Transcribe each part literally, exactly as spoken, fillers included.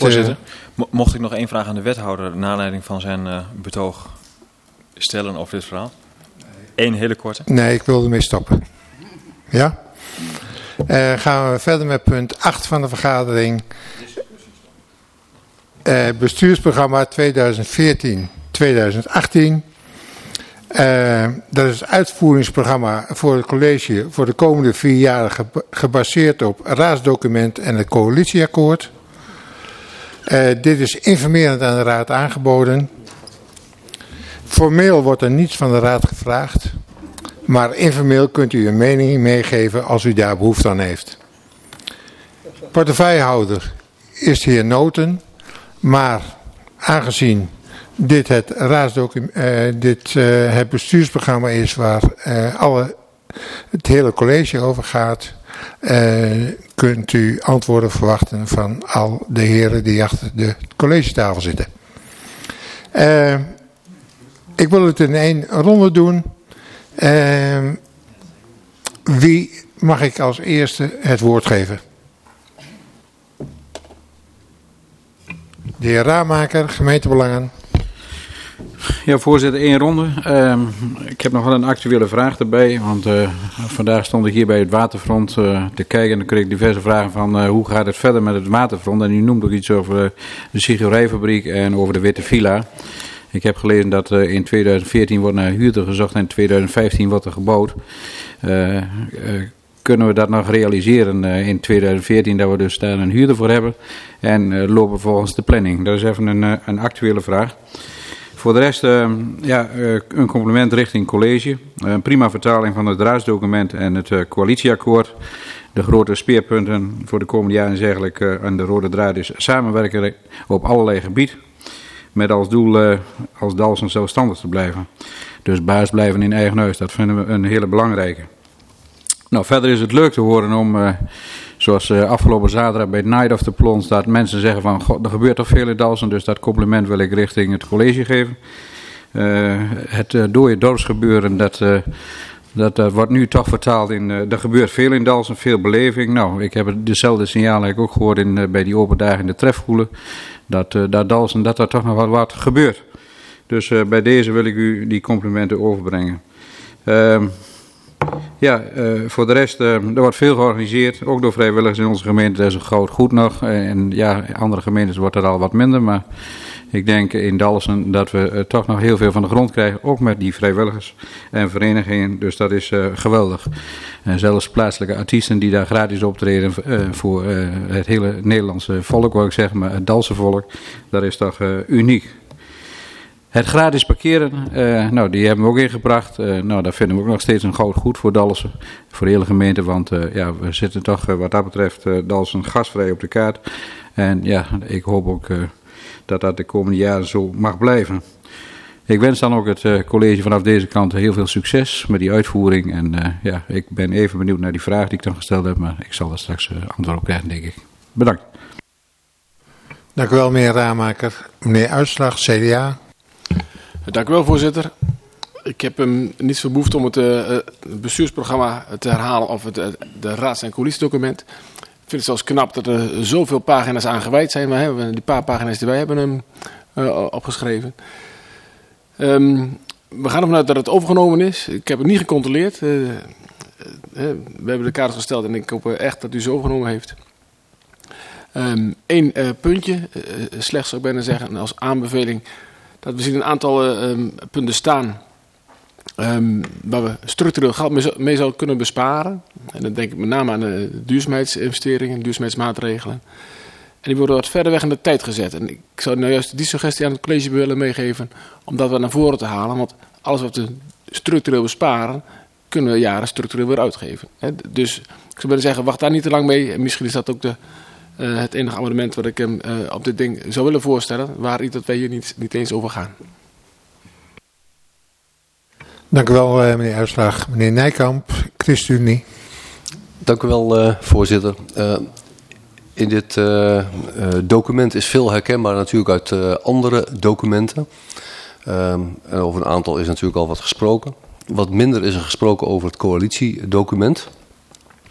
Voorzitter, uh, mocht ik nog één vraag aan de wethouder naar aanleiding van zijn uh, betoog stellen over dit verhaal? Eén hele korte. Nee, ik wil ermee stoppen. Ja? Uh, gaan we verder met punt acht van de vergadering. Uh, bestuursprogramma tweeduizend veertien tweeduizend achttien. Uh, dat is het uitvoeringsprogramma voor het college voor de komende vier jaar ge- gebaseerd op raadsdocument en het coalitieakkoord. Uh, dit is informerend aan de raad aangeboden. Formeel wordt er niets van de raad gevraagd, maar informeel kunt u een mening meegeven als u daar behoefte aan heeft. Portefeuillehouder is de heer Noten, maar aangezien dit het, raadsdocument, uh, dit uh, het bestuursprogramma is waar uh, alle, het hele college over gaat, uh, kunt u antwoorden verwachten van al de heren die achter de collegetafel zitten. Uh, ik wil het in één ronde doen. Uh, wie mag ik als eerste het woord geven? De heer Ramaker, gemeentebelangen. Ja, voorzitter, één ronde. Uh, ik heb nog wel een actuele vraag erbij, want uh, vandaag stond ik hier bij het waterfront uh, te kijken en dan kreeg ik diverse vragen van uh, hoe gaat het verder met het waterfront. En u noemt ook iets over uh, de sigarijfabriek en over de Witte Villa. Ik heb gelezen dat uh, in tweeduizend veertien wordt naar huurder gezocht en in tweeduizend vijftien wordt er gebouwd. Uh, uh, kunnen we dat nog realiseren uh, in tweeduizend veertien, dat we dus daar een huurder voor hebben en uh, lopen volgens de planning? Dat is even een, uh, een actuele vraag. Voor de rest, uh, ja, uh, een compliment richting college. Uh, een prima vertaling van het raadsdocument en het uh, coalitieakkoord. De grote speerpunten voor de komende jaren is eigenlijk uh, aan de rode draad is samenwerken op allerlei gebieden. Met als doel uh, als Dalfsen zelfstandig te blijven. Dus baas blijven in eigen huis, dat vinden we een hele belangrijke. Nou, verder is het leuk te horen om, uh, zoals uh, afgelopen zaterdag bij Night of the Plons, dat mensen zeggen van, god, er gebeurt toch veel in Dalfsen, dus dat compliment wil ik richting het college geven. Uh, het uh, dode dorpsgebeuren, dat, uh, dat uh, wordt nu toch vertaald in, uh, er gebeurt veel in Dalfsen, veel beleving. Nou, ik heb dezelfde signalen ik ook gehoord in, uh, bij die open dagen in de trefkoelen, dat, uh, dat Dalfsen, dat er toch nog wat, wat gebeurt. Dus uh, bij deze wil ik u die complimenten overbrengen. Uh, Ja, uh, voor de rest, uh, er wordt veel georganiseerd, ook door vrijwilligers in onze gemeente, dat is een groot goed nog. Uh, en ja, in andere gemeentes wordt dat al wat minder, maar ik denk in Dalfsen dat we uh, toch nog heel veel van de grond krijgen, ook met die vrijwilligers en verenigingen, dus dat is uh, geweldig. En zelfs plaatselijke artiesten die daar gratis optreden uh, voor uh, het hele Nederlandse volk, wou ik zeggen, maar het Dalfse volk, dat is toch uh, uniek. Het gratis parkeren, uh, nou, die hebben we ook ingebracht. Uh, nou, dat vinden we ook nog steeds een groot goed voor Dalfsen, voor de hele gemeente. Want uh, ja, we zitten toch uh, wat dat betreft uh, Dalfsen gasvrij op de kaart. En ja, ik hoop ook uh, dat dat de komende jaren zo mag blijven. Ik wens dan ook het uh, college vanaf deze kant heel veel succes met die uitvoering. En uh, ja, ik ben even benieuwd naar die vraag die ik dan gesteld heb. Maar ik zal daar straks uh, antwoord op krijgen, denk ik. Bedankt. Dank u wel, meneer Ramaker. Meneer Uitslag, C D A. Dank u wel, voorzitter. Ik heb um, niet veel behoefte om het uh, bestuursprogramma te herhalen of het uh, de raads- en coalitiedocument. Ik vind het zelfs knap dat er zoveel pagina's aan gewijd zijn. Maar hebben die paar pagina's die wij hebben um, uh, opgeschreven. Um, we gaan ervan uit dat het overgenomen is. Ik heb het niet gecontroleerd. Uh, uh, we hebben de kaders gesteld en ik hoop echt dat u ze overgenomen heeft. Eén um, uh, puntje, uh, slechts zou ik bijna zeggen, als aanbeveling. Dat we zien een aantal uh, um, punten staan um, waar we structureel geld mee, mee zouden kunnen besparen. En dan denk ik met name aan de duurzaamheidsinvesteringen, duurzaamheidsmaatregelen. En die worden wat verder weg in de tijd gezet. En ik zou nou juist die suggestie aan het college willen meegeven om dat wat naar voren te halen. Want alles wat we structureel besparen, kunnen we jaren structureel weer uitgeven. He, dus ik zou willen zeggen, wacht daar niet te lang mee. En misschien is dat ook de... Uh, het enige amendement wat ik hem uh, op dit ding zou willen voorstellen, waar iets dat wij hier niet, niet eens over gaan. Dank u wel, uh, meneer Uitslag. Meneer Nijkamp, ChristenUnie. Dank u wel, uh, voorzitter. Uh, in dit uh, uh, document is veel herkenbaar natuurlijk uit uh, andere documenten. Uh, en over een aantal is natuurlijk al wat gesproken. Wat minder is er gesproken over het coalitiedocument.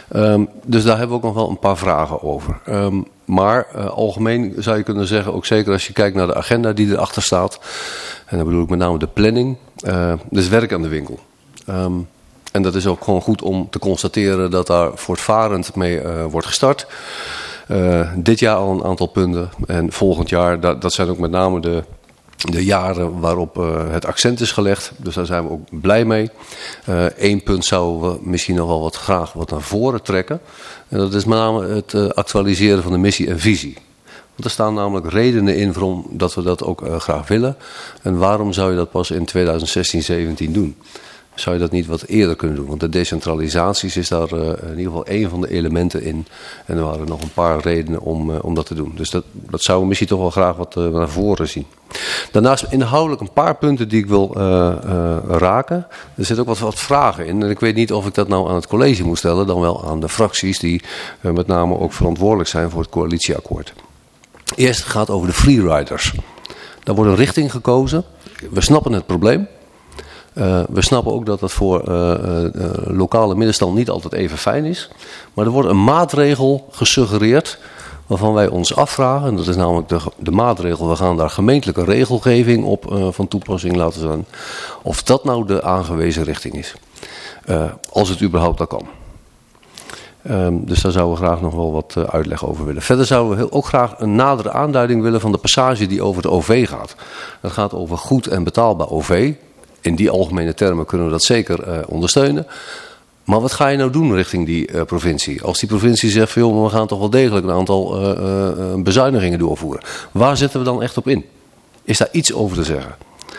Um, dus daar hebben we ook nog wel een paar vragen over. Um, maar uh, algemeen zou je kunnen zeggen, ook zeker als je kijkt naar de agenda die erachter staat. En dan bedoel ik met name de planning. Uh, er is werk aan de winkel. Um, en dat is ook gewoon goed om te constateren dat daar voortvarend mee uh, wordt gestart. Uh, dit jaar al een aantal punten. En volgend jaar, dat, dat zijn ook met name de... de jaren waarop uh, het accent is gelegd. Dus daar zijn we ook blij mee. Eén uh, punt zouden we misschien nog wel wat graag wat naar voren trekken. En dat is met name het uh, actualiseren van de missie en visie. Want er staan namelijk redenen in waarom dat we dat ook uh, graag willen. En waarom zou je dat pas in twintig zestien zeventien doen? Zou je dat niet wat eerder kunnen doen? Want de decentralisaties is daar uh, in ieder geval één van de elementen in. En er waren nog een paar redenen om, uh, om dat te doen. Dus dat, dat zouden we misschien toch wel graag wat uh, naar voren zien. Daarnaast inhoudelijk een paar punten die ik wil uh, uh, raken. Er zitten ook wat, wat vragen in. En ik weet niet of ik dat nou aan het college moet stellen. Dan wel aan de fracties die uh, met name ook verantwoordelijk zijn voor het coalitieakkoord. Eerst gaat het over de freeriders. Daar wordt een richting gekozen. We snappen het probleem. Uh, we snappen ook dat dat voor uh, uh, lokale middenstand niet altijd even fijn is. Maar er wordt een maatregel gesuggereerd waarvan wij ons afvragen. En dat is namelijk de, de maatregel, we gaan daar gemeentelijke regelgeving op uh, van toepassing laten zijn. Of dat nou de aangewezen richting is. Uh, als het überhaupt dat kan. Um, dus daar zouden we graag nog wel wat uh, uitleg over willen. Verder zouden we heel, ook graag een nadere aanduiding willen van de passage die over de O V gaat. Dat gaat over goed en betaalbaar O V. In die algemene termen kunnen we dat zeker uh, ondersteunen. Maar wat ga je nou doen richting die uh, provincie? Als die provincie zegt van joh, we gaan toch wel degelijk een aantal uh, uh, bezuinigingen doorvoeren. Waar zetten we dan echt op in? Is daar iets over te zeggen?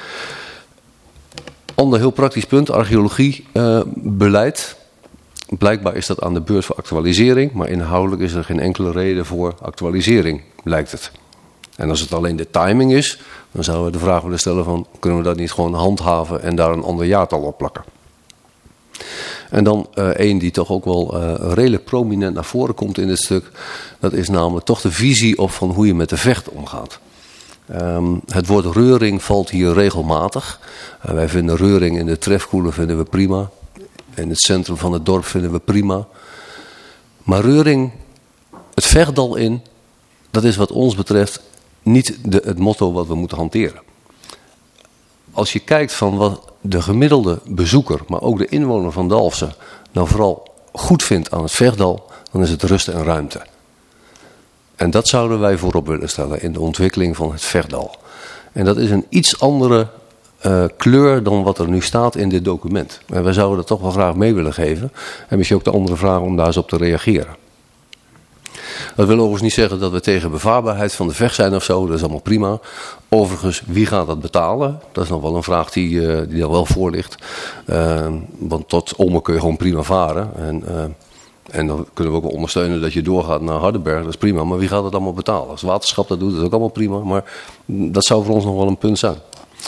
Ander heel praktisch punt, archeologiebeleid. Uh, Blijkbaar is dat aan de beurt voor actualisering. Maar inhoudelijk is er geen enkele reden voor actualisering, lijkt het. En als het alleen de timing is, dan zouden we de vraag willen stellen van, kunnen we dat niet gewoon handhaven en daar een ander jaartal op plakken? En dan uh, één die toch ook wel uh, redelijk prominent naar voren komt in dit stuk. Dat is namelijk toch de visie op van hoe je met de vecht omgaat. Um, het woord reuring valt hier regelmatig. Uh, wij vinden reuring in de trefkoelen vinden we prima. In het centrum van het dorp vinden we prima. Maar reuring, het vechtdal in, dat is wat ons betreft niet de, het motto wat we moeten hanteren. Als je kijkt van wat de gemiddelde bezoeker, maar ook de inwoner van Dalfsen, nou vooral goed vindt aan het vechtdal, dan is het rust en ruimte. En dat zouden wij voorop willen stellen in de ontwikkeling van het vechtdal. En dat is een iets andere uh, kleur dan wat er nu staat in dit document. En wij zouden dat toch wel graag mee willen geven. En misschien ook de andere vraag om daar eens op te reageren. Dat wil overigens niet zeggen dat we tegen bevaarbaarheid van de vecht zijn of zo. Dat is allemaal prima. Overigens, wie gaat dat betalen? Dat is nog wel een vraag die, uh, die daar wel voor ligt. Uh, want tot Ommen kun je gewoon prima varen. En, uh, en dan kunnen we ook wel ondersteunen dat je doorgaat naar Hardenberg. Dat is prima. Maar wie gaat dat allemaal betalen? Als het waterschap dat doet, dat is ook allemaal prima. Maar dat zou voor ons nog wel een punt zijn.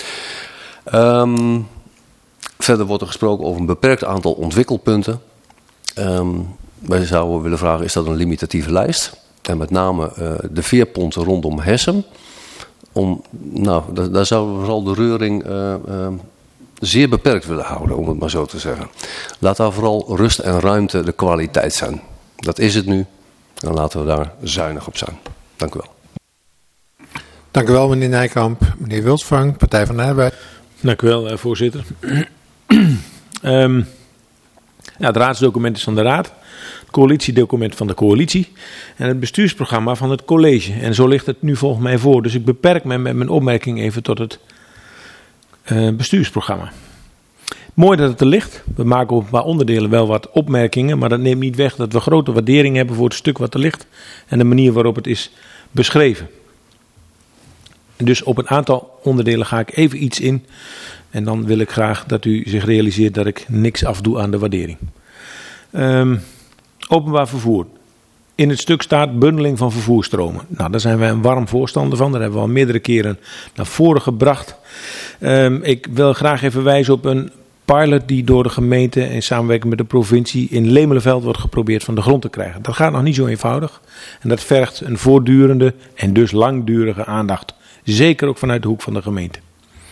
Um, verder wordt er gesproken over een beperkt aantal ontwikkelpunten. Um, Wij zouden willen vragen, is dat een limitatieve lijst? En met name uh, de veerponten rondom Hessem. Om, nou, daar, daar zouden we vooral de reuring uh, uh, zeer beperkt willen houden, om het maar zo te zeggen. Laat daar vooral rust en ruimte de kwaliteit zijn. Dat is het nu. En laten we daar zuinig op zijn. Dank u wel. Dank u wel, meneer Nijkamp. Meneer Wilsvang, Partij van de Arbeid. Dank u wel, voorzitter. um, ja, het raadsdocument is van de raad. Het coalitiedocument van de coalitie. En het bestuursprogramma van het college. En zo ligt het nu volgens mij voor. Dus ik beperk me met mijn opmerking even tot het uh, bestuursprogramma. Mooi dat het er ligt. We maken op een paar onderdelen wel wat opmerkingen. Maar dat neemt niet weg dat we grote waardering hebben voor het stuk wat er ligt. En de manier waarop het is beschreven. Dus op een aantal onderdelen ga ik even iets in. En dan wil ik graag dat u zich realiseert dat ik niks afdoe aan de waardering. Um, openbaar vervoer. In het stuk staat bundeling van vervoerstromen. Nou, daar zijn wij een warm voorstander van. Daar hebben we al meerdere keren naar voren gebracht. Um, ik wil graag even wijzen op een pilot die door de gemeente in samenwerking met de provincie in Lemelenveld wordt geprobeerd van de grond te krijgen. Dat gaat nog niet zo eenvoudig. En dat vergt een voortdurende en dus langdurige aandacht. Zeker ook vanuit de hoek van de gemeente.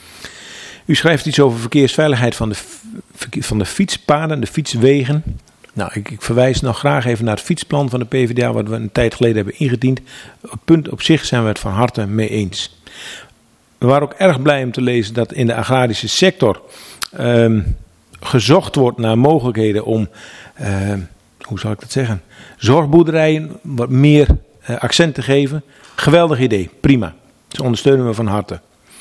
U schrijft iets over verkeersveiligheid van de, van de fietspaden, de fietswegen. Nou, ik, ik verwijs nog graag even naar het fietsplan van de P v d A, wat we een tijd geleden hebben ingediend. Het punt op zich zijn we het van harte mee eens. We waren ook erg blij om te lezen dat in de agrarische sector um, gezocht wordt naar mogelijkheden om, uh, hoe zal ik dat zeggen, zorgboerderijen wat meer uh, accent te geven. Geweldig idee, prima. Dat ondersteunen we van harte.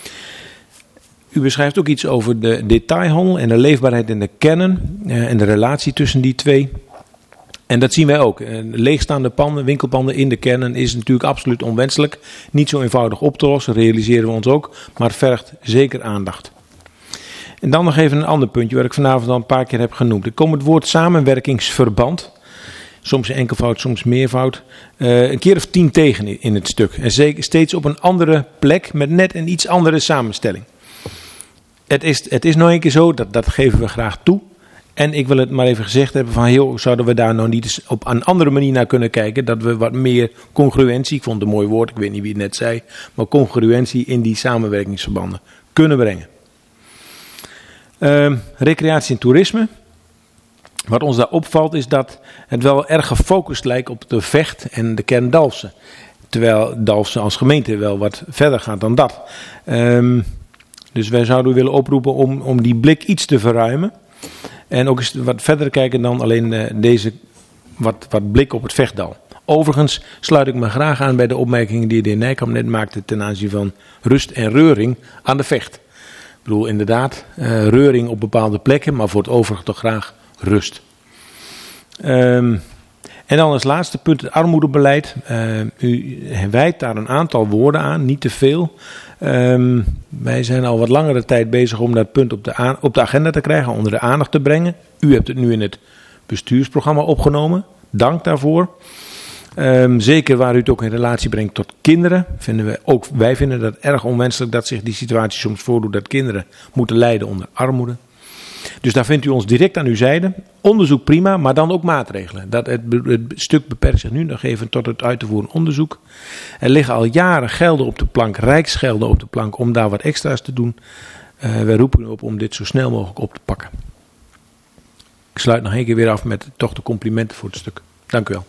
U beschrijft ook iets over de detailhandel en de leefbaarheid in de kernen uh, en de relatie tussen die twee. En dat zien wij ook. Uh, leegstaande panden, winkelpanden in de kernen is natuurlijk absoluut onwenselijk. Niet zo eenvoudig op te lossen, realiseren we ons ook, maar het vergt zeker aandacht. En dan nog even een ander puntje waar ik vanavond al een paar keer heb genoemd. Er komt het woord samenwerkingsverband, soms enkelvoud, soms meervoud, uh, een keer of tien tegen in het stuk. En zeker steeds op een andere plek met net een iets andere samenstelling. Het is, het is nou een keer zo, dat, dat geven we graag toe. En ik wil het maar even gezegd hebben van, heel, zouden we daar nou niet eens op een andere manier naar kunnen kijken, dat we wat meer congruentie, ik vond het een mooi woord, ik weet niet wie het net zei, maar congruentie in die samenwerkingsverbanden kunnen brengen. Uh, recreatie en toerisme. Wat ons daar opvalt is dat het wel erg gefocust lijkt op de Vecht en de kern Dalfsen. Terwijl Dalfsen als gemeente wel wat verder gaat dan dat. Um, dus wij zouden willen oproepen om, om die blik iets te verruimen. En ook eens wat verder kijken dan alleen uh, deze wat, wat blik op het Vechtdal. Overigens sluit ik me graag aan bij de opmerkingen die de heer Nijkamp net maakte ten aanzien van rust en reuring aan de Vecht. Ik bedoel inderdaad uh, reuring op bepaalde plekken, maar voor het overige toch graag rust. Um, en dan als laatste punt het armoedebeleid. Uh, u wijdt daar een aantal woorden aan, niet te veel. Um, wij zijn al wat langere tijd bezig om dat punt op de, aan, op de agenda te krijgen, onder de aandacht te brengen. U hebt het nu in het bestuursprogramma opgenomen. Dank daarvoor. Um, zeker waar u het ook in relatie brengt tot kinderen. Vinden we ook, wij vinden dat erg onwenselijk dat zich die situatie soms voordoet dat kinderen moeten lijden onder armoede. Dus daar vindt u ons direct aan uw zijde. Onderzoek prima, maar dan ook maatregelen. Dat het, het stuk beperkt zich nu nog even tot het uit te voeren onderzoek. Er liggen al jaren gelden op de plank, rijksgelden op de plank, om daar wat extra's te doen. Uh, wij roepen u op om dit zo snel mogelijk op te pakken. Ik sluit nog één keer weer af met toch de complimenten voor het stuk. Dank u wel.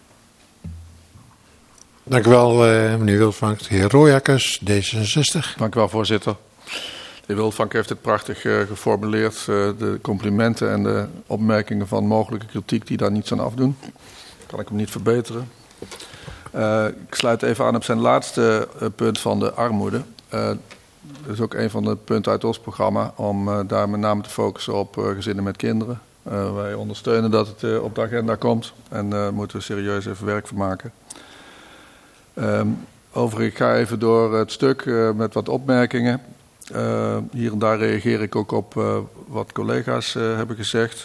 Dank u wel, uh, meneer Wildvank. De heer Royakkers, D zesenzestig. Dank u wel, voorzitter. De heer Wildvank heeft het prachtig uh, geformuleerd. Uh, de complimenten en de opmerkingen van mogelijke kritiek die daar niets aan afdoen. Kan ik hem niet verbeteren. Uh, ik sluit even aan op zijn laatste uh, punt van de armoede. Uh, dat is ook een van de punten uit ons programma om uh, daar met name te focussen op uh, gezinnen met kinderen. Uh, wij ondersteunen dat het uh, op de agenda komt en daar uh, moeten we serieus even werk van maken. Um, overigens, ik ga even door het stuk uh, met wat opmerkingen. Uh, hier en daar reageer ik ook op uh, wat collega's uh, hebben gezegd.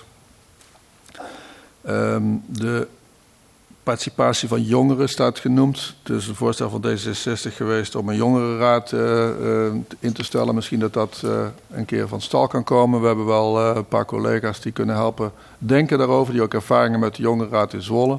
Um, de participatie van jongeren staat genoemd. Het is een voorstel van D zesenzestig geweest om een jongerenraad uh, uh, in te stellen. Misschien dat dat uh, een keer van stal kan komen. We hebben wel uh, een paar collega's die kunnen helpen denken daarover. Die ook ervaringen met de jongerenraad in Zwolle.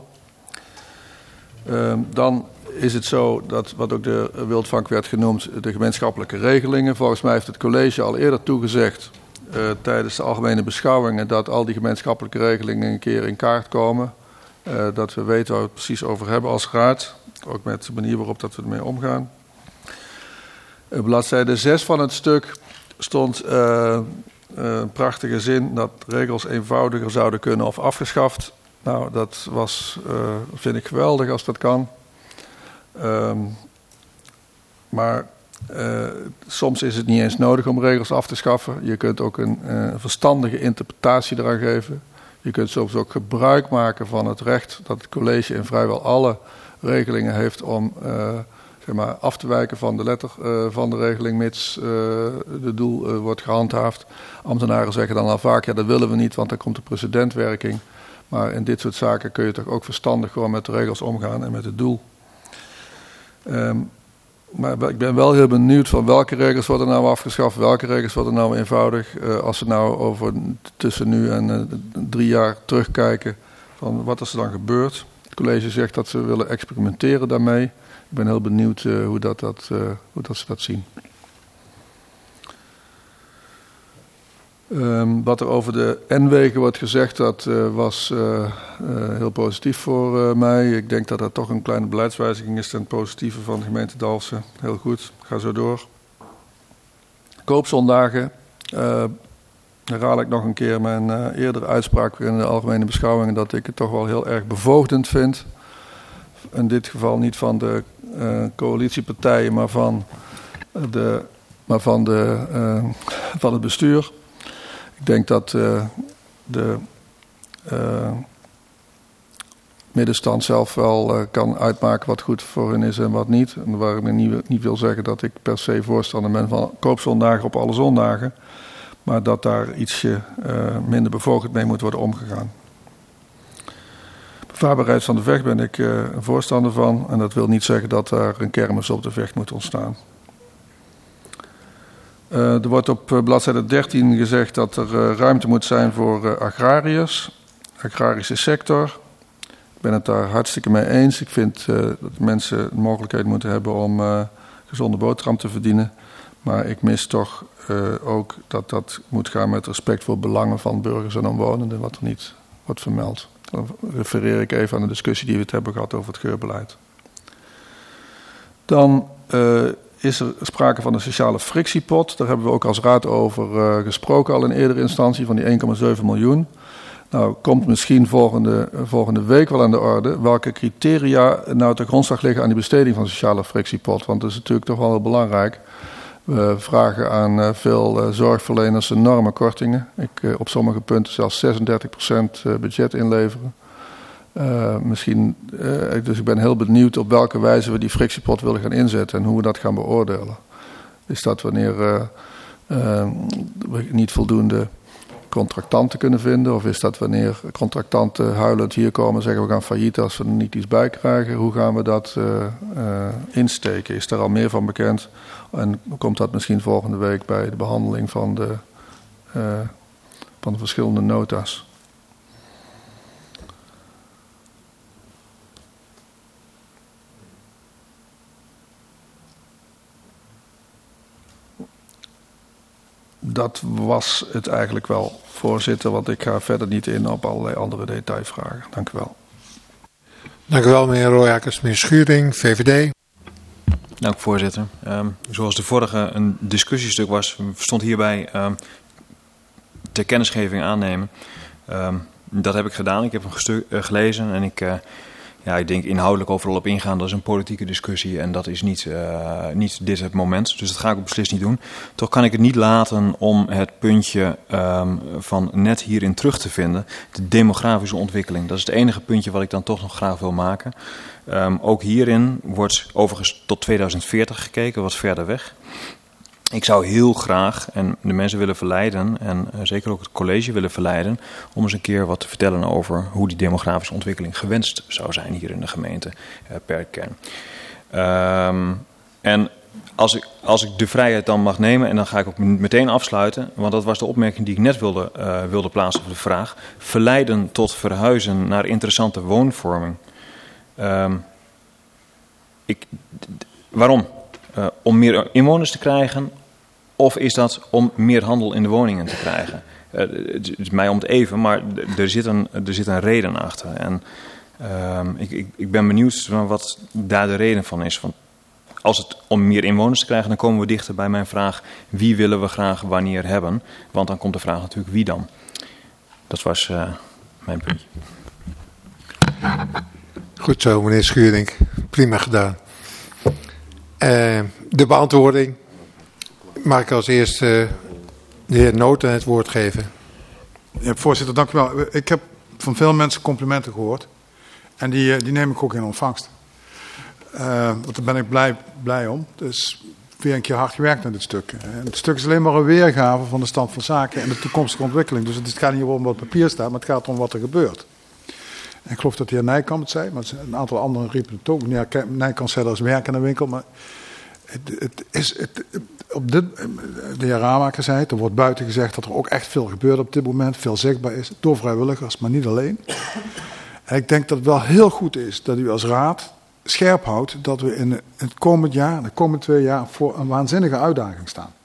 Um, dan is het zo dat, wat ook de Wildvank werd genoemd, de gemeenschappelijke regelingen. Volgens mij heeft het college al eerder toegezegd uh, tijdens de algemene beschouwingen dat al die gemeenschappelijke regelingen een keer in kaart komen. Uh, dat we weten waar we het precies over hebben als raad. Ook met de manier waarop dat we ermee omgaan. Uh, bladzijde zes van het stuk stond uh, uh, een prachtige zin dat regels eenvoudiger zouden kunnen of afgeschaft. Nou, dat was, uh, vind ik geweldig als dat kan. Um, maar uh, soms is het niet eens nodig om regels af te schaffen. Je kunt ook een uh, verstandige interpretatie eraan geven. Je kunt soms ook gebruik maken van het recht dat het college in vrijwel alle regelingen heeft om uh, zeg maar, af te wijken van de letter uh, van de regeling, mits uh, de doel uh, wordt gehandhaafd. Ambtenaren zeggen dan al vaak, ja dat willen we niet, want dan komt de precedentwerking. Maar in dit soort zaken kun je toch ook verstandig gewoon met de regels omgaan en met het doel. Um, maar ik ben wel heel benieuwd van welke regels worden nou afgeschaft, welke regels worden nou eenvoudig. Uh, als we nou over tussen nu en uh, drie jaar terugkijken, van wat is er dan gebeurd? Het college zegt dat ze willen experimenteren daarmee. Ik ben heel benieuwd uh, hoe, dat, dat, uh, hoe dat ze dat zien. Um, wat er over de N-wegen wordt gezegd, dat uh, was uh, uh, heel positief voor uh, mij. Ik denk dat dat toch een kleine beleidswijziging is ten positieve van de gemeente Dalfsen. Heel goed, ga zo door. Koopzondagen. Uh, herhaal ik nog een keer mijn uh, eerdere uitspraak in de algemene beschouwingen dat ik het toch wel heel erg bevoogdend vind. In dit geval niet van de uh, coalitiepartijen, maar van, de, maar van, de, uh, van het bestuur. Ik denk dat uh, de uh, middenstand zelf wel uh, kan uitmaken wat goed voor hen is en wat niet. En waar ik niet, niet wil zeggen dat ik per se voorstander ben van koopzondagen op alle zondagen. Maar dat daar ietsje uh, minder bevoogd mee moet worden omgegaan. Bevaarbaarheid van de Vecht ben ik uh, een voorstander van. En dat wil niet zeggen dat daar een kermis op de Vecht moet ontstaan. Uh, er wordt op uh, bladzijde dertien gezegd dat er uh, ruimte moet zijn voor uh, agrariërs, agrarische sector. Ik ben het daar hartstikke mee eens. Ik vind uh, dat mensen de mogelijkheid moeten hebben om uh, gezonde boterham te verdienen. Maar ik mis toch uh, ook dat dat moet gaan met respect voor belangen van burgers en omwonenden, wat er niet wordt vermeld. Dan refereer ik even aan de discussie die we het hebben gehad over het geurbeleid. Dan uh, is er sprake van een sociale frictiepot. Daar hebben we ook als raad over uh, gesproken al in eerdere instantie van die één komma zeven miljoen. Nou, komt misschien volgende, volgende week wel aan de orde welke criteria nou ter grondslag liggen aan die besteding van de sociale frictiepot. Want dat is natuurlijk toch wel heel belangrijk. We vragen aan uh, veel uh, zorgverleners enorme kortingen. Ik uh, op sommige punten zelfs zesendertig procent budget inleveren. Uh, misschien, uh, dus ik ben heel benieuwd op welke wijze we die frictiepot willen gaan inzetten en hoe we dat gaan beoordelen. Is dat wanneer uh, uh, we niet voldoende contractanten kunnen vinden? Of is dat wanneer contractanten huilend hier komen en zeggen we gaan failliet als we er niet iets bij krijgen? Hoe gaan we dat uh, uh, insteken? Is daar al meer van bekend? En komt dat misschien volgende week bij de behandeling van de, uh, van de verschillende nota's? Dat was het eigenlijk wel, voorzitter, want ik ga verder niet in op allerlei andere detailvragen. Dank u wel. Dank u wel, meneer Royakkers. Meneer Schuring, V V D. Dank, voorzitter. Um, zoals de vorige een discussiestuk was, stond hierbij um, ter kennisgeving aannemen. Um, dat heb ik gedaan. Ik heb hem gestu- uh, gelezen en ik... Uh, Ja, ik denk inhoudelijk overal op ingaan. Dat is een politieke discussie en dat is niet, uh, niet dit het moment. Dus dat ga ik ook beslist niet doen. Toch kan ik het niet laten om het puntje um, van net hierin terug te vinden. De demografische ontwikkeling. Dat is het enige puntje wat ik dan toch nog graag wil maken. Um, ook hierin wordt overigens tot tweeduizend veertig gekeken, wat verder weg. Ik zou heel graag en de mensen willen verleiden en uh, zeker ook het college willen verleiden om eens een keer wat te vertellen over hoe die demografische ontwikkeling gewenst zou zijn hier in de gemeente uh, per kern. Um, en als ik, als ik de vrijheid dan mag nemen en dan ga ik ook meteen afsluiten, want dat was de opmerking die ik net wilde, uh, wilde plaatsen voor de vraag. Verleiden tot verhuizen naar interessante woonvorming. Um, ik, d- waarom? Uh, om meer inwoners te krijgen, of is dat om meer handel in de woningen te krijgen? Uh, het is mij om het even, maar er zit een, er zit een reden achter. En uh, ik, ik, ik ben benieuwd wat daar de reden van is. Want als het om meer inwoners te krijgen, dan komen we dichter bij mijn vraag: wie willen we graag wanneer hebben? Want dan komt de vraag natuurlijk wie dan. Dat was uh, mijn puntje. Goed zo, meneer Schuring. Prima gedaan. Uh, de beantwoording. Mag ik als eerste de heer Noten het woord geven? Ja, voorzitter, dank u wel. Ik heb van veel mensen complimenten gehoord. En die, die neem ik ook in ontvangst. Uh, want daar ben ik blij, blij om. Dus weer een keer hard gewerkt aan dit stuk. En het stuk is alleen maar een weergave van de stand van zaken en de toekomstige ontwikkeling. Dus het gaat niet om wat op papier staat, maar het gaat om wat er gebeurt. En ik geloof dat de heer Nijkamp het zei, maar een aantal anderen riepen het ook. Meneer Nijkamp zei er is werk in de winkel, maar het, het is... Het, op dit, de heer Ramaker zei het, er wordt buiten gezegd dat er ook echt veel gebeurt op dit moment, veel zichtbaar is, door vrijwilligers, maar niet alleen. En ik denk dat het wel heel goed is dat u als raad scherp houdt dat we in het komend jaar, de komende twee jaar, voor een waanzinnige uitdaging staan.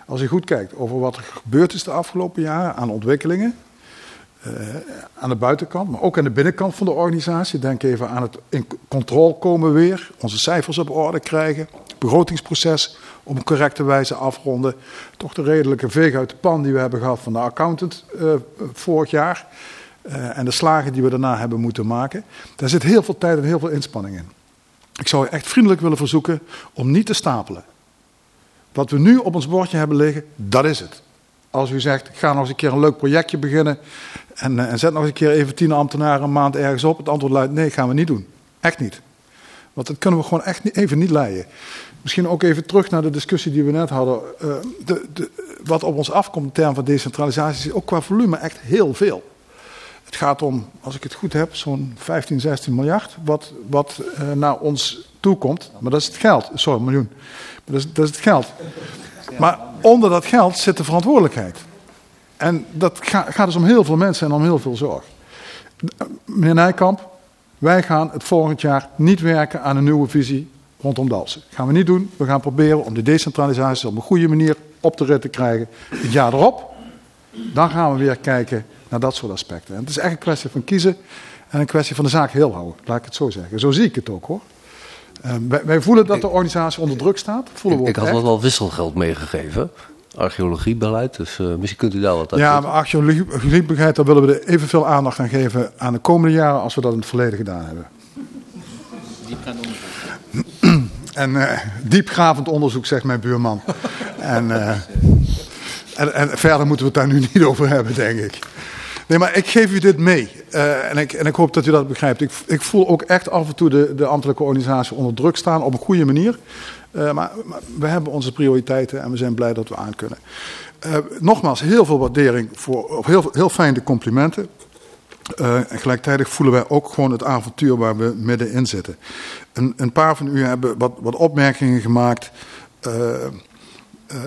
Als u goed kijkt over wat er gebeurd is de afgelopen jaren aan ontwikkelingen, uh, aan de buitenkant, maar ook aan de binnenkant van de organisatie. Denk even aan het in controle komen weer, onze cijfers op orde krijgen, begrotingsproces op een correcte wijze afronden. Toch de redelijke veeg uit de pan die we hebben gehad van de accountant uh, vorig jaar. Uh, en de slagen die we daarna hebben moeten maken. Daar zit heel veel tijd en heel veel inspanning in. Ik zou je echt vriendelijk willen verzoeken om niet te stapelen. Wat we nu op ons bordje hebben liggen, dat is het. Als u zegt, ga nog eens een keer een leuk projectje beginnen en, uh, en zet nog eens een keer even tien ambtenaren een maand ergens op. Het antwoord luidt, nee, gaan we niet doen. Echt niet. Want dat kunnen we gewoon echt niet, even niet leiden. Misschien ook even terug naar de discussie die we net hadden. Uh, de, de, wat op ons afkomt in termen van decentralisatie is ook qua volume echt heel veel. Het gaat om, als ik het goed heb, zo'n vijftien, zestien miljard wat, wat uh, naar ons toe komt. Maar dat is het geld. Sorry, miljoen. Maar dat is, dat is het geld. Maar onder dat geld zit de verantwoordelijkheid. En dat ga, gaat dus om heel veel mensen en om heel veel zorg. Meneer Nijkamp, wij gaan het volgend jaar niet werken aan een nieuwe visie rondom Dalfsen. Dat gaan we niet doen. We gaan proberen om de decentralisatie op een goede manier op de rit te krijgen. Het jaar erop, dan gaan we weer kijken naar dat soort aspecten. En het is echt een kwestie van kiezen en een kwestie van de zaak heel houden. Laat ik het zo zeggen. Zo zie ik het ook hoor. Uh, wij, wij voelen dat de organisatie onder druk staat. Voelen we ik ook ik had echt. wel wisselgeld meegegeven. Archeologiebeleid, dus uh, misschien kunt u daar wat aan Ja, doen. maar archeologiebeleid, daar willen we er evenveel aandacht aan geven aan de komende jaren als we dat in het verleden gedaan hebben. Diepgaand onderzoek. En uh, diepgravend onderzoek, zegt mijn buurman. en, uh, en, en verder moeten we het daar nu niet over hebben, denk ik. Nee, maar ik geef u dit mee. Uh, en, ik, en ik hoop dat u dat begrijpt. Ik, ik voel ook echt af en toe de, de ambtelijke organisatie onder druk staan op een goede manier. Uh, maar, maar we hebben onze prioriteiten en we zijn blij dat we aan kunnen. Uh, nogmaals, heel veel waardering voor, of heel, heel fijn de complimenten. Uh, en gelijktijdig voelen wij ook gewoon het avontuur waar we middenin zitten. Een, een paar van u hebben wat, wat opmerkingen gemaakt. Uh, uh,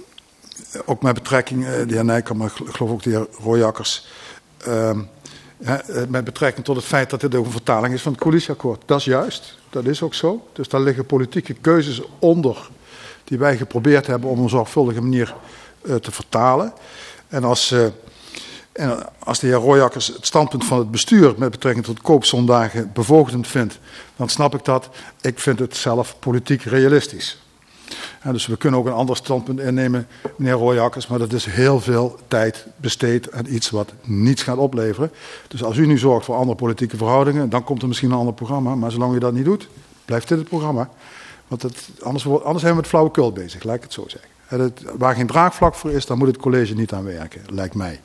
ook met betrekking, uh, de heer Nijkamp, maar ik geloof ook de heer Royakkers. Uh, ja, met betrekking tot het feit dat dit ook een vertaling is van het coalitieakkoord. Dat is juist, dat is ook zo. Dus daar liggen politieke keuzes onder die wij geprobeerd hebben om op een zorgvuldige manier uh, te vertalen. En als... Uh, En als de heer Royakkers het standpunt van het bestuur met betrekking tot koopzondagen bevoogdend vindt, dan snap ik dat. Ik vind het zelf politiek realistisch. Ja, dus we kunnen ook een ander standpunt innemen, meneer Royakkers, maar dat is heel veel tijd besteed aan iets wat niets gaat opleveren. Dus als u nu zorgt voor andere politieke verhoudingen, dan komt er misschien een ander programma. Maar zolang u dat niet doet, blijft dit het programma. Want het, anders, anders zijn we met flauwekul bezig, laat ik het zo zeggen. En het, waar geen draagvlak voor is, dan moet het college niet aan werken, lijkt mij.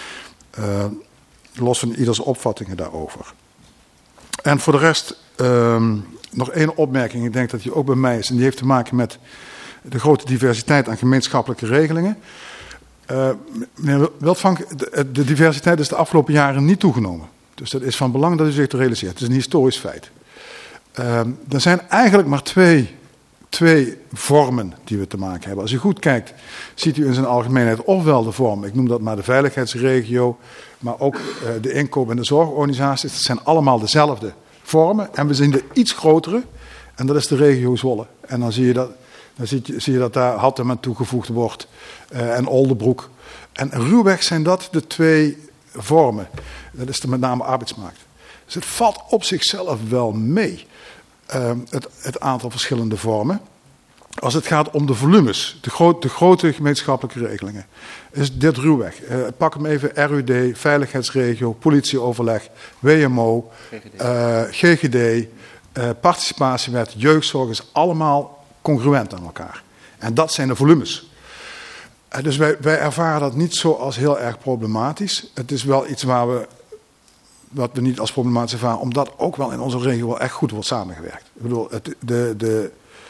Uh, los van ieders opvattingen daarover. En voor de rest uh, nog één opmerking. Ik denk dat die ook bij mij is. En die heeft te maken met de grote diversiteit aan gemeenschappelijke regelingen. Uh, meneer Wildvank, de, de diversiteit is de afgelopen jaren niet toegenomen. Dus dat is van belang dat u zich te realiseren. Het is een historisch feit. Uh, er zijn eigenlijk maar twee... Twee vormen die we te maken hebben. Als u goed kijkt, ziet u in zijn algemeenheid ofwel de vorm, ik noem dat maar de veiligheidsregio, maar ook uh, de inkoop- en de zorgorganisaties. Dat zijn allemaal dezelfde vormen. En we zien de iets grotere, en dat is de regio Zwolle. En dan zie je dat, dan zie je, zie je dat daar Hattem aan toegevoegd wordt uh, en Oldebroek. En ruwweg zijn dat de twee vormen. Dat is de met name arbeidsmarkt. Dus het valt op zichzelf wel mee. Uh, het, het aantal verschillende vormen. Als het gaat om de volumes, de, gro- de grote gemeenschappelijke regelingen, is dit ruwweg. Uh, pak hem even: R U D, veiligheidsregio, politieoverleg, W M O, G G D, uh, G G D uh, participatiewet, jeugdzorg, is allemaal congruent aan elkaar. En dat zijn de volumes. Uh, dus wij, wij ervaren dat niet zo als heel erg problematisch. Het is wel iets waar we... wat we niet als problematisch ervaren, omdat ook wel in onze regio wel echt goed wordt samengewerkt. Ik bedoel, het, de, de,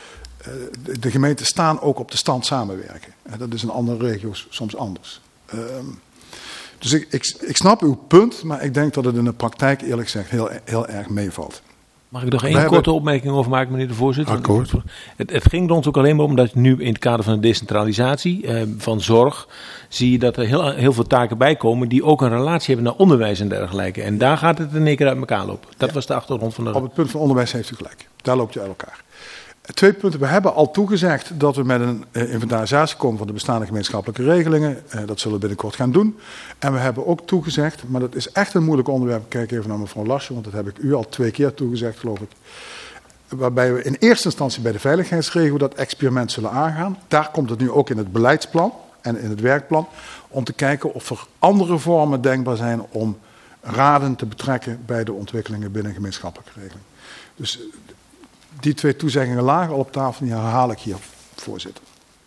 de, de gemeenten staan ook op de stand samenwerken. En dat is in andere regio's soms anders. Um, dus ik, ik, ik snap uw punt, maar ik denk dat het in de praktijk eerlijk gezegd heel, heel erg meevalt. Mag ik nog één We korte hebben... opmerking over maken, meneer de voorzitter? Akkoord. Het, het ging er ons ook alleen maar om dat nu in het kader van de decentralisatie eh, van zorg zie je dat er heel, heel veel taken bij komen die ook een relatie hebben naar onderwijs en dergelijke. En daar gaat het in één keer uit elkaar lopen. Dat ja. was de achtergrond van de... Op het punt van onderwijs heeft u gelijk. Daar loopt je uit elkaar. Twee punten. We hebben al toegezegd dat we met een uh, inventarisatie komen van de bestaande gemeenschappelijke regelingen. Uh, dat zullen we binnenkort gaan doen. En we hebben ook toegezegd, maar dat is echt een moeilijk onderwerp. Kijk even naar mevrouw Lasje, want dat heb ik u al twee keer toegezegd, geloof ik. Waarbij we in eerste instantie bij de veiligheidsregio dat experiment zullen aangaan. Daar komt het nu ook in het beleidsplan en in het werkplan. Om te kijken of er andere vormen denkbaar zijn om raden te betrekken bij de ontwikkelingen binnen gemeenschappelijke regeling. Dus die twee toezeggingen lagen al op tafel, die herhaal ik hier, voorzitter.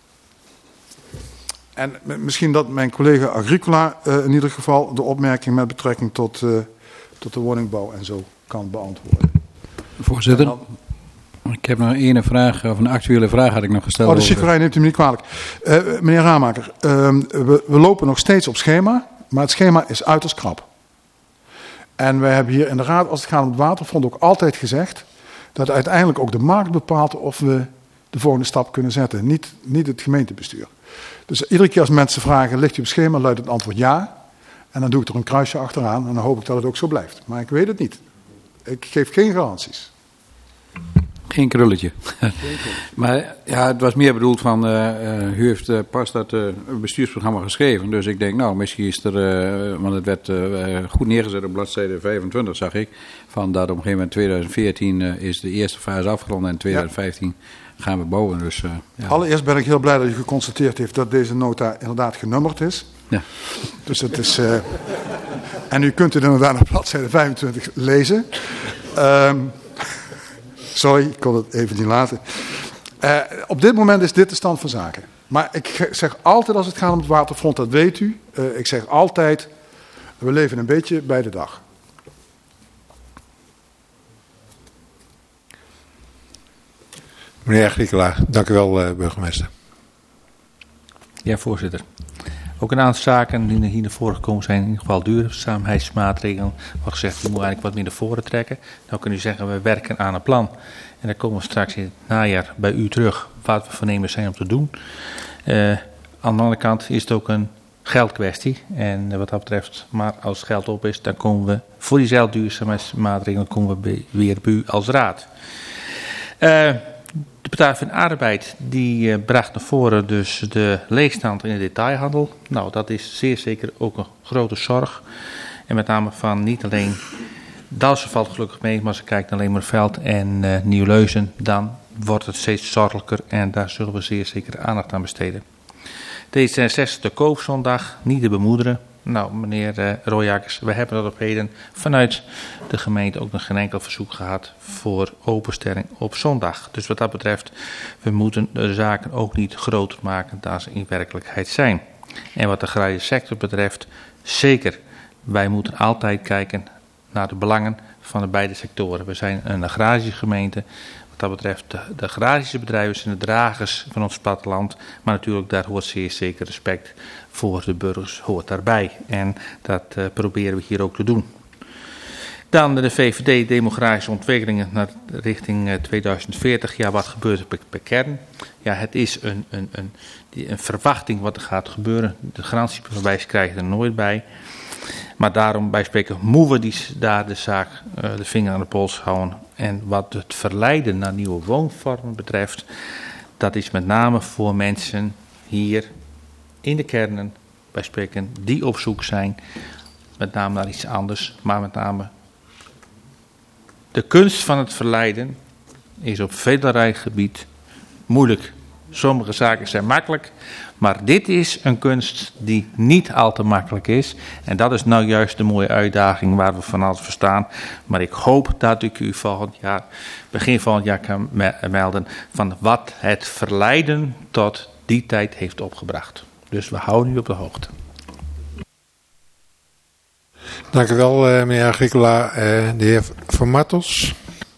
En misschien dat mijn collega Agricola uh, in ieder geval de opmerking met betrekking tot, uh, tot de woningbouw en zo kan beantwoorden. Voorzitter, ik heb nog één vraag, of een actuele vraag had ik nog gesteld. Oh, de chicorij neemt u me niet kwalijk. Uh, meneer Raamaker, uh, we, we lopen nog steeds op schema, maar het schema is uiterst krap. En wij hebben hier in de raad, als het gaat om het waterfront, ook altijd gezegd dat uiteindelijk ook de markt bepaalt of we de volgende stap kunnen zetten. Niet, niet het gemeentebestuur. Dus iedere keer als mensen vragen, ligt u op schema, luidt het antwoord ja. En dan doe ik er een kruisje achteraan en dan hoop ik dat het ook zo blijft. Maar ik weet het niet. Ik geef geen garanties. Geen krulletje. Maar ja, het was meer bedoeld van, uh, uh, u heeft uh, pas dat uh, bestuursprogramma geschreven. Dus ik denk, nou, misschien is er, uh, want het werd uh, goed neergezet op bladzijde vijfentwintig, zag ik. Van dat op een gegeven moment twintig veertien uh, is de eerste fase afgerond en twintig vijftien ja. gaan we bouwen. Dus, uh, ja. Allereerst ben ik heel blij dat u geconstateerd heeft dat deze nota inderdaad genummerd is. Ja. Dus het is... Uh, en u kunt het inderdaad op bladzijde vijfentwintig lezen. Um, Sorry, ik kon het even niet laten. Uh, op dit moment is dit de stand van zaken. Maar ik zeg altijd als het gaat om het waterfront, dat weet u. Uh, ik zeg altijd, we leven een beetje bij de dag. Meneer Agricola, dank u wel, uh, burgemeester. Ja, voorzitter. Ook een aantal zaken die hier naar voren gekomen zijn, in ieder geval duurzaamheidsmaatregelen. Wat gezegd, die moet eigenlijk wat meer naar voren trekken. Dan kunt u zeggen, we werken aan een plan. En dan komen we straks in het najaar bij u terug wat we voornemens zijn om te doen. Uh, aan de andere kant is het ook een geldkwestie. En uh, wat dat betreft, maar als het geld op is, dan komen we voor diezelfde duurzaamheidsmaatregelen komen we bij, weer bij u als raad. Uh, De Partij van de Arbeid die uh, bracht naar voren dus de leegstand in de detailhandel. Nou, dat is zeer zeker ook een grote zorg. En met name van niet alleen Dalfsen valt gelukkig mee, maar als je kijkt naar Lemerveld en uh, Nieuw-Leuzen, dan wordt het steeds zorgelijker en daar zullen we zeer zeker aandacht aan besteden. D zesenzestig de koopzondag, niet te bemoederen. Nou, meneer uh, Royakkers, we hebben dat op heden vanuit de gemeente ook nog geen enkel verzoek gehad voor openstelling op zondag. Dus wat dat betreft, we moeten de zaken ook niet groter maken dan ze in werkelijkheid zijn. En wat de agrarische sector betreft, zeker, wij moeten altijd kijken naar de belangen van de beide sectoren. We zijn een agrarische gemeente. Wat dat betreft, de, de agrarische bedrijven zijn de dragers van ons platteland. Maar natuurlijk, daar hoort zeer zeker respect voor de burgers, hoort daarbij. En dat uh, proberen we hier ook te doen. Dan de V V D, demografische ontwikkelingen naar richting uh, tweeduizend veertig. Ja, wat gebeurt er per, per kern? Ja, het is een, een, een, een verwachting wat er gaat gebeuren. De garantiebewijs krijg je er nooit bij. Maar daarom, bij spreken, moeten we die, daar de zaak uh, de vinger aan de pols houden. En wat het verleiden naar nieuwe woonvormen betreft, dat is met name voor mensen hier in de kernen, bij spreken, die op zoek zijn, met name naar iets anders, maar met name de kunst van het verleiden is op velerlei gebied moeilijk. Sommige zaken zijn makkelijk, maar dit is een kunst die niet al te makkelijk is. En dat is nou juist de mooie uitdaging waar we van alles verstaan. Maar ik hoop dat ik u volgend jaar, begin volgend jaar kan melden van wat het verleiden tot die tijd heeft opgebracht. Dus we houden u op de hoogte. Dank u wel, meneer Agricola. De heer Van Martels.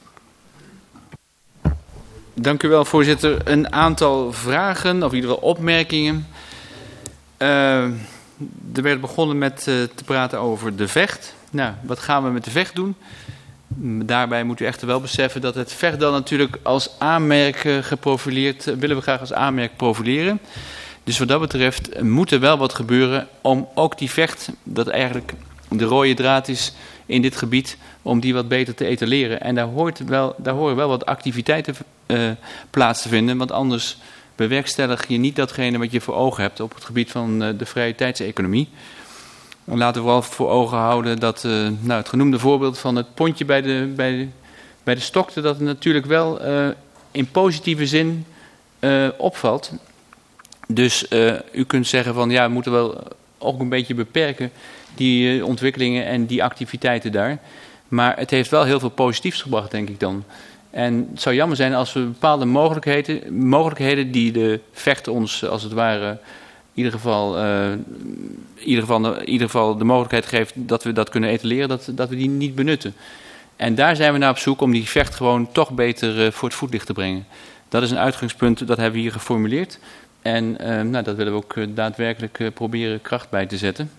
Dank u wel, voorzitter. Een aantal vragen, of in ieder geval opmerkingen. Uh, er werd begonnen met uh, te praten over de Vecht. Nou, wat gaan we met de Vecht doen? Daarbij moet u echter wel beseffen dat het Vecht dan natuurlijk als aanmerk uh, geprofileerd, uh, willen we graag als aanmerk profileren. Dus wat dat betreft moet er wel wat gebeuren om ook die Vecht, dat eigenlijk de rode draad is in dit gebied om die wat beter te etaleren. En daar, hoort wel, daar horen wel wat activiteiten uh, plaats te vinden, want anders bewerkstellig je niet datgene wat je voor ogen hebt op het gebied van uh, de vrije tijdseconomie. En laten we vooral voor ogen houden dat uh, nou, het genoemde voorbeeld van het pontje bij de, bij de, bij de Stokte, dat het natuurlijk wel uh, in positieve zin uh, opvalt. Dus uh, u kunt zeggen van ja, we moeten wel ook een beetje beperken die uh, ontwikkelingen en die activiteiten daar. Maar het heeft wel heel veel positiefs gebracht, denk ik dan. En het zou jammer zijn als we bepaalde mogelijkheden, mogelijkheden die de Vecht ons als het ware in ieder geval, uh, in ieder geval, in ieder geval de mogelijkheid geeft dat we dat kunnen etaleren, dat, dat we die niet benutten. En daar zijn we naar op zoek om die Vecht gewoon toch beter uh, voor het voetlicht te brengen. Dat is een uitgangspunt, dat hebben we hier geformuleerd. En uh, nou, dat willen we ook uh, daadwerkelijk uh, proberen kracht bij te zetten.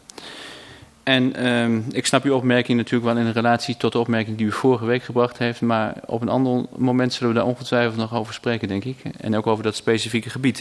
En uh, ik snap uw opmerking natuurlijk wel in relatie tot de opmerking die u vorige week gebracht heeft. Maar op een ander moment zullen we daar ongetwijfeld nog over spreken, denk ik. En ook over dat specifieke gebied.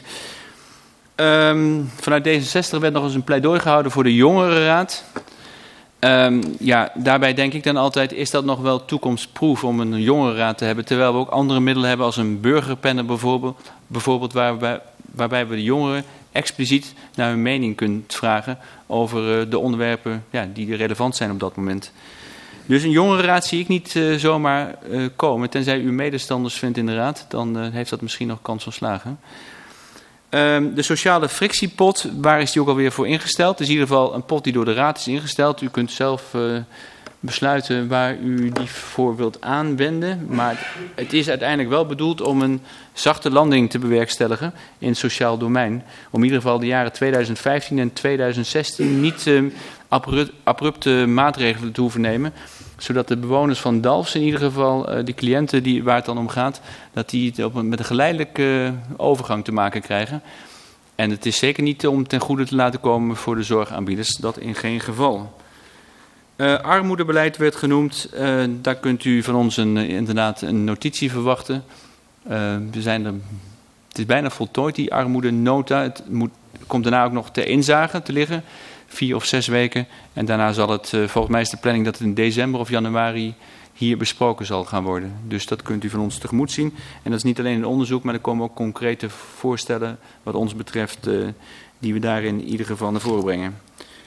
Um, vanuit D zesenzestig werd nog eens een pleidooi gehouden voor de jongerenraad. Um, ja, daarbij denk ik dan altijd, is dat nog wel toekomstproof om een jongerenraad te hebben. Terwijl we ook andere middelen hebben als een burgerpanel bijvoorbeeld. Bijvoorbeeld waarbij, waarbij we de jongeren expliciet naar hun mening kunt vragen over uh, de onderwerpen ja, die relevant zijn op dat moment. Dus een jongerenraad zie ik niet uh, zomaar uh, komen. Tenzij u medestanders vindt in de raad, dan uh, heeft dat misschien nog kans van slagen. Um, de sociale frictiepot, waar is die ook alweer voor ingesteld? Het is in ieder geval een pot die door de raad is ingesteld. U kunt zelf uh, besluiten waar u die voor wilt aanwenden. Maar het, het is uiteindelijk wel bedoeld om een zachte landing te bewerkstelligen in het sociaal domein. Om in ieder geval de jaren tweeduizend vijftien en tweeduizend zestien niet uh, abrupt, abrupte maatregelen te hoeven nemen. Zodat de bewoners van Dalfs in ieder geval, uh, de cliënten die, waar het dan om gaat, dat die het op een, met een geleidelijke uh, overgang te maken krijgen. En het is zeker niet om ten goede te laten komen voor de zorgaanbieders, dat in geen geval. Uh, armoedebeleid werd genoemd, uh, daar kunt u van ons een, inderdaad een notitie verwachten. Uh, we zijn er, het is bijna voltooid, die armoedenota. Het moet, komt daarna ook nog ter inzage te liggen. Vier of zes weken. En daarna zal het, uh, volgens mij is de planning dat het in december of januari hier besproken zal gaan worden. Dus dat kunt u van ons tegemoet zien. En dat is niet alleen een onderzoek, maar er komen ook concrete voorstellen wat ons betreft, uh, die we daarin in ieder geval naar voren brengen.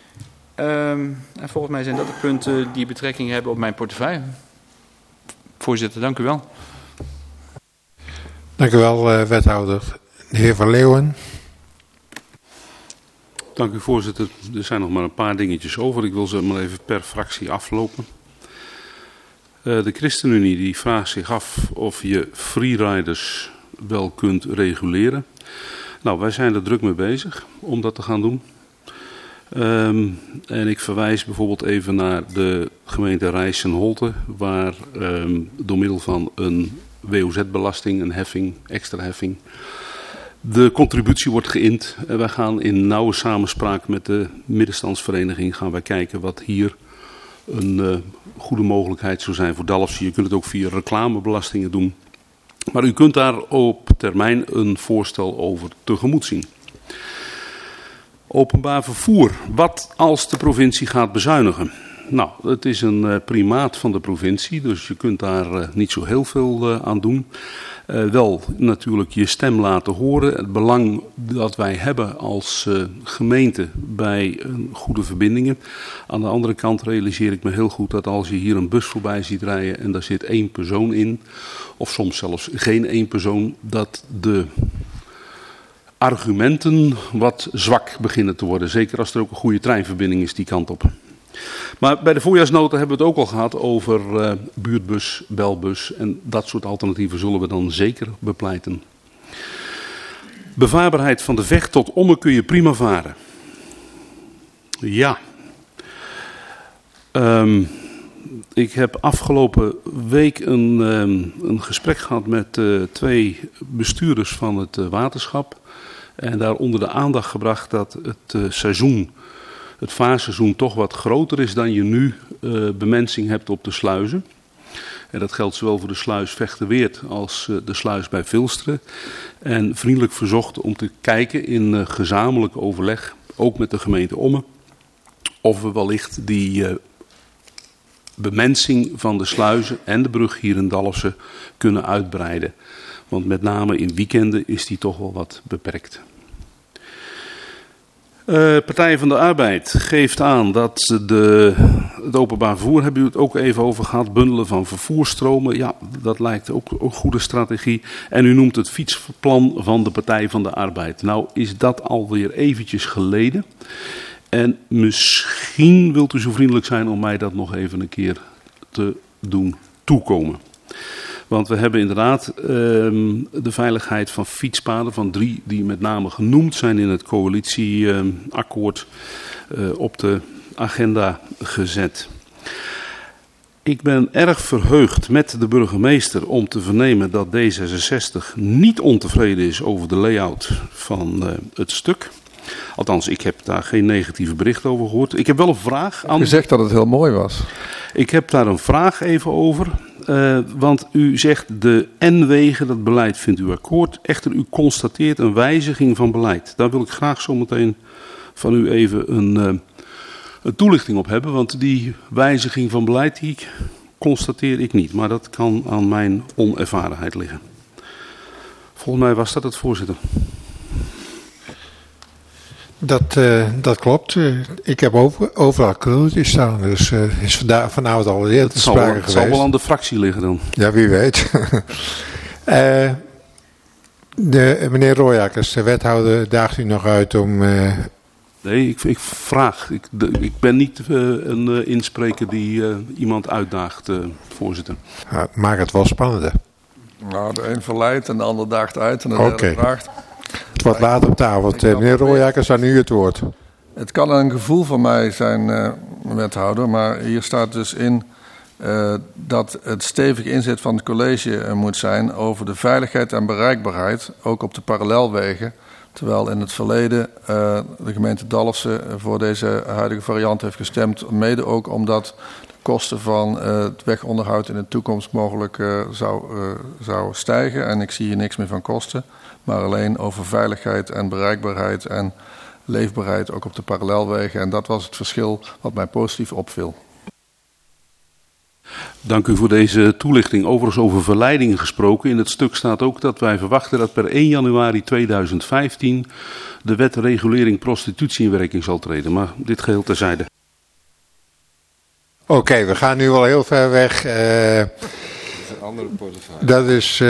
Um, en volgens mij zijn dat de punten die betrekking hebben op mijn portefeuille. Voorzitter, dank u wel. Dank u wel, uh, wethouder. De heer Van Leeuwen. Dank u, voorzitter. Er zijn nog maar een paar dingetjes over. Ik wil ze maar even per fractie aflopen. Uh, de ChristenUnie die vraagt zich af of je freeriders wel kunt reguleren. Nou, wij zijn er druk mee bezig om dat te gaan doen. Um, en ik verwijs bijvoorbeeld even naar de gemeente Rijssen-Holte, waar um, door middel van een W O Z-belasting, een heffing, extra heffing, de contributie wordt geïnd. En wij gaan in nauwe samenspraak met de middenstandsvereniging gaan wij kijken wat hier een uh, goede mogelijkheid zou zijn voor Dalfs. Je kunt het ook via reclamebelastingen doen. Maar u kunt daar op termijn een voorstel over tegemoet zien. Openbaar vervoer. Wat als de provincie gaat bezuinigen? Nou, het is een uh, primaat van de provincie, dus je kunt daar uh, niet zo heel veel uh, aan doen. Uh, wel natuurlijk je stem laten horen. Het belang dat wij hebben als uh, gemeente bij uh, goede verbindingen. Aan de andere kant realiseer ik me heel goed dat als je hier een bus voorbij ziet rijden en daar zit één persoon in, of soms zelfs geen één persoon, dat de argumenten wat zwak beginnen te worden. Zeker als er ook een goede treinverbinding is die kant op. Maar bij de voorjaarsnota hebben we het ook al gehad over uh, buurtbus, belbus en dat soort alternatieven zullen we dan zeker bepleiten. Bevaarbaarheid van de Vecht tot Ommen kun je prima varen. Ja. Um, ik heb afgelopen week een, um, een gesprek gehad met uh, twee bestuurders van het uh, waterschap. En daar onder de aandacht gebracht dat het uh, seizoen, het vaarseizoen toch wat groter is dan je nu uh, bemensing hebt op de sluizen. En dat geldt zowel voor de sluis Vechterweerd als uh, de sluis bij Vilsteren. En vriendelijk verzocht om te kijken in uh, gezamenlijk overleg, ook met de gemeente Ommen, of we wellicht die uh, bemensing van de sluizen en de brug hier in Dalfsen kunnen uitbreiden. Want met name in weekenden is die toch wel wat beperkt. Uh, Partij van de Arbeid geeft aan dat de, het openbaar vervoer, hebben we het ook even over gehad, bundelen van vervoerstromen. Ja, dat lijkt ook een goede strategie. En u noemt het fietsplan van de Partij van de Arbeid. Nou is dat alweer eventjes geleden. En misschien wilt u zo vriendelijk zijn om mij dat nog even een keer te doen toekomen. Want we hebben inderdaad uh, de veiligheid van fietspaden, van drie die met name genoemd zijn in het coalitieakkoord, uh, uh, op de agenda gezet. Ik ben erg verheugd met de burgemeester om te vernemen dat D zesenzestig niet ontevreden is over de layout van uh, het stuk. Althans, ik heb daar geen negatieve bericht over gehoord. Ik heb wel een vraag aan... U zegt dat het heel mooi was. Ik heb daar een vraag even over. Uh, want u zegt de N-wegen, dat beleid vindt u akkoord. Echter, u constateert een wijziging van beleid. Daar wil ik graag zometeen van u even een, uh, een toelichting op hebben. Want die wijziging van beleid, die constateer ik niet. Maar dat kan aan mijn onervarenheid liggen. Volgens mij was dat het, voorzitter. Dat, uh, dat klopt. Uh, ik heb over, overal krulletjes staan. Dus uh, is vandaag, vanavond al eerder te sprake geweest. Het zal wel aan de fractie liggen dan. Ja, wie weet. uh, de, meneer Royakkers, de wethouder, daagt u nog uit om... Uh... Nee, ik, ik vraag. Ik, de, ik ben niet uh, een uh, inspreker die uh, iemand uitdaagt, uh, voorzitter. Uh, maak het wel spannender. Nou, de een verleidt en de ander daagt uit en de derde okay. vraagt. Het wordt later op tafel. Meneer Royakkers, aan u het woord. Het kan een gevoel van mij zijn, uh, wethouder, maar hier staat dus in uh, dat het stevig inzet van het college uh, moet zijn over de veiligheid en bereikbaarheid, ook op de parallelwegen. Terwijl in het verleden uh, de gemeente Dalfsen voor deze huidige variant heeft gestemd, mede ook omdat de kosten van uh, het wegonderhoud in de toekomst mogelijk uh, zou, uh, zou stijgen. En ik zie hier niks meer van kosten, maar alleen over veiligheid en bereikbaarheid en leefbaarheid ook op de parallelwegen. En dat was het verschil wat mij positief opviel. Dank u voor deze toelichting. Overigens over verleidingen gesproken. In het stuk staat ook dat wij verwachten dat per één januari tweeduizend vijftien de wet regulering prostitutie in werking zal treden. Maar dit geheel terzijde. Oké, okay, we gaan nu al heel ver weg. Uh, dat is een andere portefeuille. Dat is... Uh,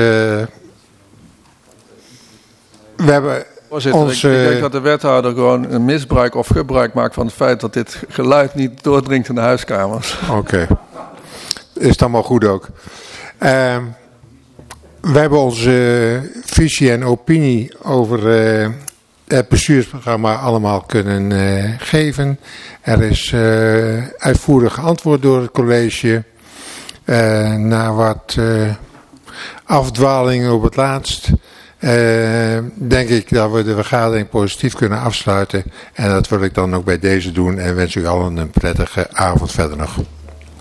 we hebben... Voorzitter, ons, ik, ik denk dat de wethouder gewoon een misbruik of gebruik maakt van het feit dat dit geluid niet doordringt in de huiskamers. Oké. Okay. Is het allemaal goed ook. Uh, we hebben onze visie en opinie over uh, het bestuursprogramma allemaal kunnen uh, geven. Er is uh, uitvoerig geantwoord door het college. Uh, na wat uh, afdwalingen op het laatst. Uh, denk ik dat we de vergadering positief kunnen afsluiten. En dat wil ik dan ook bij deze doen. En wens u allen een prettige avond verder nog.